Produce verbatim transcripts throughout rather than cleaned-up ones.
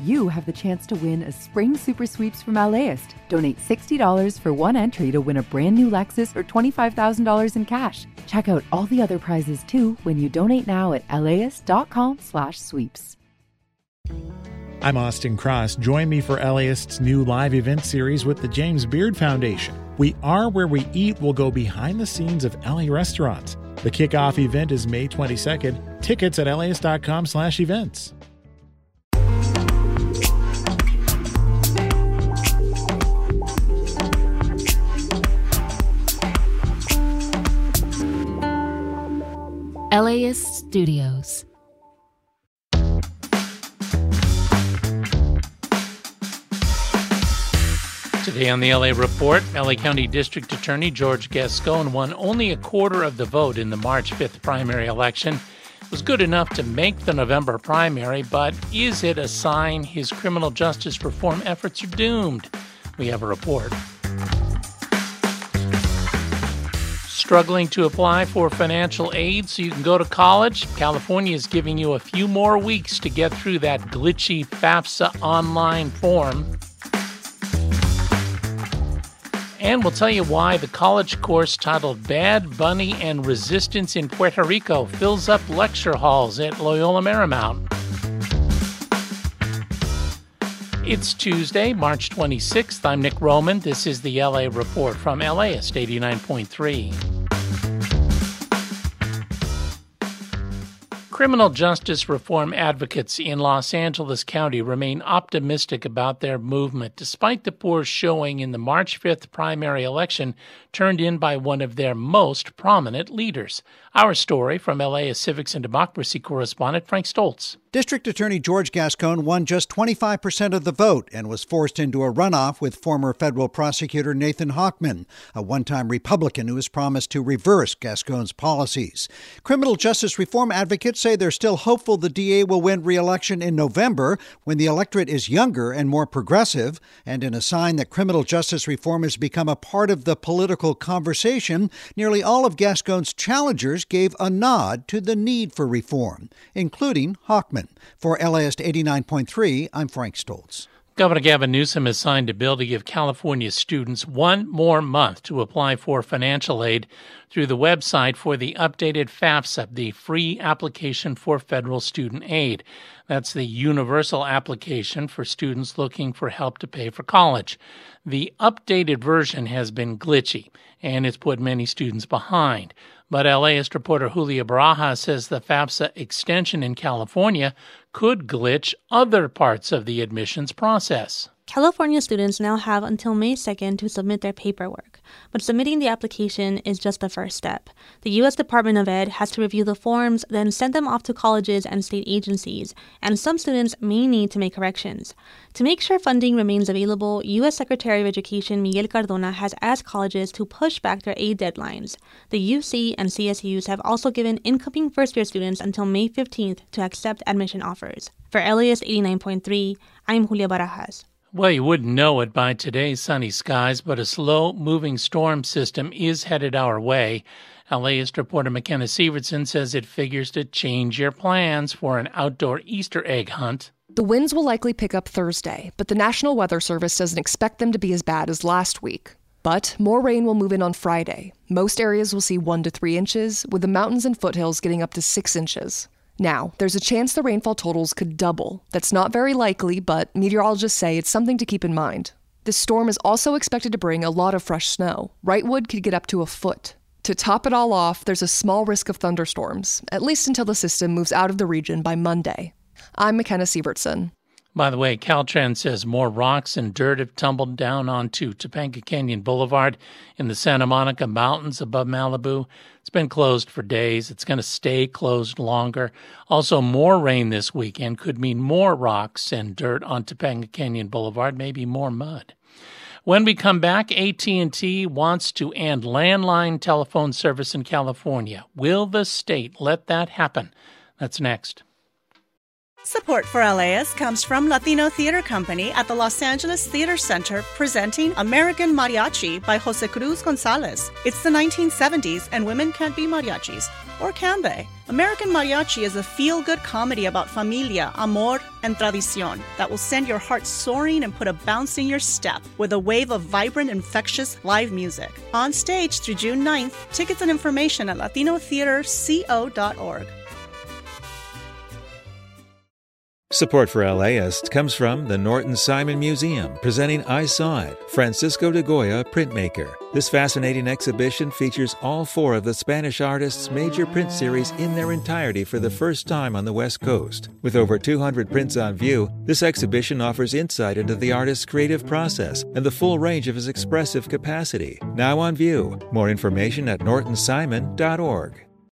you have the chance to win a spring super sweeps from LAist. Donate sixty dollars for one entry to win a brand new Lexus or twenty-five thousand dollars in cash. Check out all the other prizes too when you donate now at laist.com slash sweeps. I'm Austin Cross. Join me for LAist's new live event series with the James Beard Foundation. We Are Where We Eat will go behind the scenes of L A restaurants. The kickoff event is May twenty-second. Tickets at laist.com slash events. LAist Studios. Today on the L A Report, L A County District Attorney George Gascon won only a quarter of the vote in the March fifth primary election. It was good enough to make the November primary, but is it a sign his criminal justice reform efforts are doomed? We have a report. Struggling to apply for financial aid so you can go to college? California is giving you a few more weeks to get through that glitchy FAFSA online form. And we'll tell you why the college course titled Bad Bunny and Resistance in Puerto Rico fills up lecture halls at Loyola Marymount. It's Tuesday, March twenty-sixth. I'm Nick Roman. This is the L A Report from LAist eighty-nine point three. Criminal justice reform advocates in Los Angeles County remain optimistic about their movement, despite the poor showing in the March fifth primary election turned in by one of their most prominent leaders. Our story from L A Civics and Democracy correspondent Frank Stoltz. District Attorney George Gascon won just twenty-five percent of the vote and was forced into a runoff with former federal prosecutor Nathan Hochman, a one-time Republican who has promised to reverse Gascon's policies. Criminal justice reform advocates say they're still hopeful the D A will win re-election in November when the electorate is younger and more progressive, and in a sign that criminal justice reform has become a part of the political conversation, nearly all of Gascon's challengers gave a nod to the need for reform, including Hochman. For LAist eighty-nine point three, I'm Frank Stoltz. Governor Gavin Newsom has signed a bill to give California students one more month to apply for financial aid through the website for the updated FAFSA, the free application for federal student aid. That's the universal application for students looking for help to pay for college. The updated version has been glitchy, and it's put many students behind. But LAist reporter Julia Barajas says the FAFSA extension in California could glitch other parts of the admissions process. California students now have until May second to submit their paperwork, but submitting the application is just the first step. The U S Department of Ed has to review the forms, then send them off to colleges and state agencies, and some students may need to make corrections. To make sure funding remains available, U S Secretary of Education Miguel Cardona has asked colleges to push back their aid deadlines. The U C and C S Us have also given incoming first-year students until May fifteenth to accept admission offers. For LAist eighty-nine point three, I'm Julia Barajas. Well, you wouldn't know it by today's sunny skies, but a slow-moving storm system is headed our way. LAist reporter McKenna Sievertson says it figures to change your plans for an outdoor Easter egg hunt. The winds will likely pick up Thursday, but the National Weather Service doesn't expect them to be as bad as last week. But more rain will move in on Friday. Most areas will see one to three inches, with the mountains and foothills getting up to six inches. Now, there's a chance the rainfall totals could double. That's not very likely, but meteorologists say it's something to keep in mind. This storm is also expected to bring a lot of fresh snow. Wrightwood could get up to a foot. To top it all off, there's a small risk of thunderstorms, at least until the system moves out of the region by Monday. I'm McKenna Sievertson. By the way, Caltrans says more rocks and dirt have tumbled down onto Topanga Canyon Boulevard in the Santa Monica Mountains above Malibu. It's been closed for days. It's going to stay closed longer. Also, more rain this weekend could mean more rocks and dirt on Topanga Canyon Boulevard, maybe more mud. When we come back, A T and T wants to end landline telephone service in California. Will the state let that happen? That's next. Support for L A S comes from Latino Theater Company at the Los Angeles Theater Center, presenting American Mariachi by Jose Cruz Gonzalez. It's the nineteen seventies, and women can't be mariachis. Or can they? American Mariachi is a feel-good comedy about familia, amor, and tradición that will send your heart soaring and put a bounce in your step with a wave of vibrant, infectious live music. On stage through June ninth, tickets and information at latino theater co dot org. Support for LAist comes from the Norton Simon Museum, presenting I Saw It, Francisco de Goya printmaker. This fascinating exhibition features all four of the Spanish artist's major print series in their entirety for the first time on the West Coast. With over two hundred prints on view, this exhibition offers insight into the artist's creative process and the full range of his expressive capacity. Now on view. More information at norton simon dot org.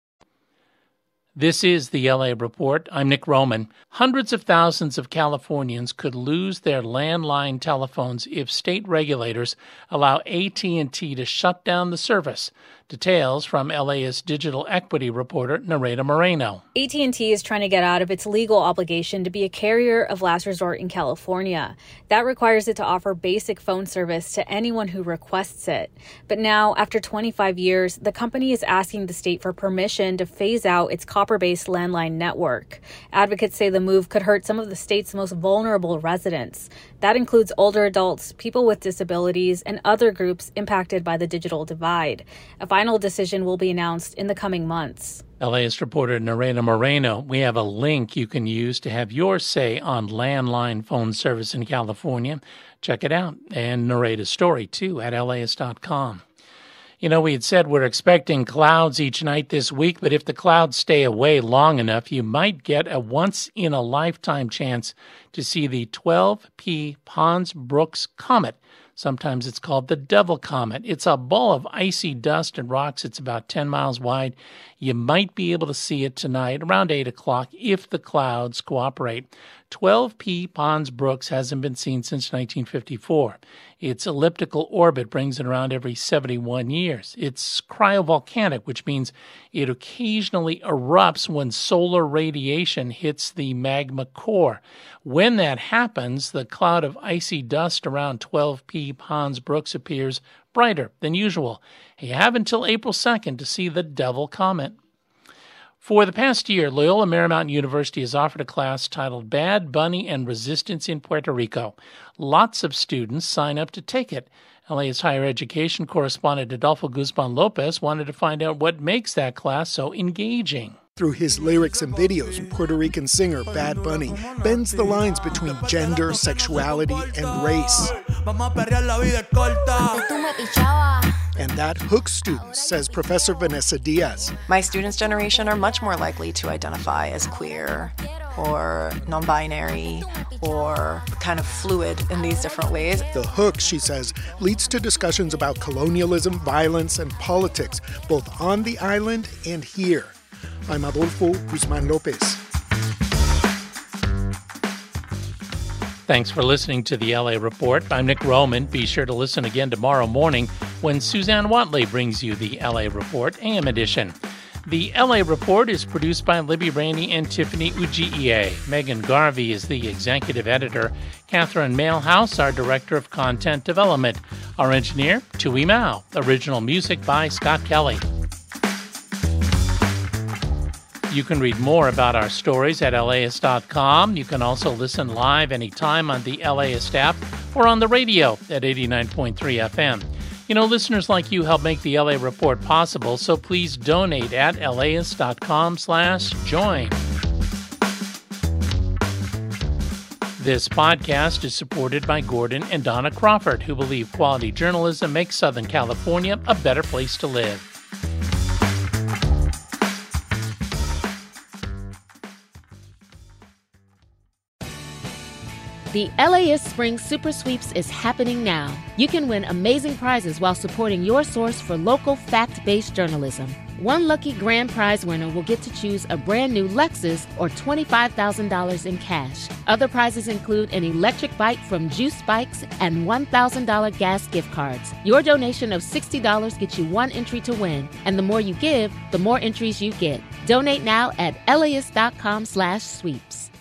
This is the L A Report. I'm Nick Roman. Hundreds of thousands of Californians could lose their landline telephones if state regulators allow A T and T to shut down the service. Details from LAist digital equity reporter Nareda Moreno. A T and T is trying to get out of its legal obligation to be a carrier of last resort in California. That requires it to offer basic phone service to anyone who requests it. But now, after twenty-five years, the company is asking the state for permission to phase out its copper-based landline network. Advocates say the move could hurt some of the state's most vulnerable residents. That includes older adults, people with disabilities, and other groups impacted by the digital divide. A final decision will be announced in the coming months. LAist reporter Nareda Moreno. We have a link you can use to have your say on landline phone service in California. Check it out. And Nareda's story, too, at laist dot com. You know, we had said we're expecting clouds each night this week, but if the clouds stay away long enough, you might get a once-in-a-lifetime chance to see the twelve P Pons-Brooks Comet. Sometimes it's called the Devil Comet. It's a ball of icy dust and rocks. It's about ten miles wide. You might be able to see it tonight around eight o'clock if the clouds cooperate. twelve P Pons-Brooks hasn't been seen since nineteen fifty-four. Its elliptical orbit brings it around every seventy-one years. It's cryovolcanic, which means it occasionally erupts when solar radiation hits the magma core. When that happens, the cloud of icy dust around twelve P Pons-Brooks appears brighter than usual. You have until April second to see the Devil Comet. For the past year, Loyola Marymount University has offered a class titled Bad Bunny and Resistance in Puerto Rico. Lots of students sign up to take it. LA's higher education correspondent Adolfo Guzman Lopez wanted to find out what makes that class so engaging. Through his lyrics and videos, Puerto Rican singer Bad Bunny bends the lines between gender, sexuality, and race. And that hooks students, says Professor Vanessa Diaz. My students' generation are much more likely to identify as queer or non-binary or kind of fluid in these different ways. The hook, she says, leads to discussions about colonialism, violence, and politics, both on the island and here. I'm Adolfo Guzman Lopez. Thanks for listening to the L A Report. I'm Nick Roman. Be sure to listen again tomorrow morning when Suzanne Watley brings you the L A Report A M edition. The L A Report is produced by Libby Rainey and Tiffany Ugie. Megan Garvey is the executive editor. Catherine Mailhouse, our director of content development. Our engineer, Tui Mao. Original music by Scott Kelly. You can read more about our stories at laist dot com. You can also listen live anytime on the LAist app or on the radio at eighty-nine point three F M. You know, listeners like you help make the L A Report possible, so please donate at laist dot com slash join. This podcast is supported by Gordon and Donna Crawford, who believe quality journalism makes Southern California a better place to live. The LAist Spring Super Sweeps is happening now. You can win amazing prizes while supporting your source for local fact-based journalism. One lucky grand prize winner will get to choose a brand new Lexus or twenty-five thousand dollars in cash. Other prizes include an electric bike from Juice Bikes and one thousand dollars gas gift cards. Your donation of sixty dollars gets you one entry to win, and the more you give, the more entries you get. Donate now at laist dot com slash sweeps.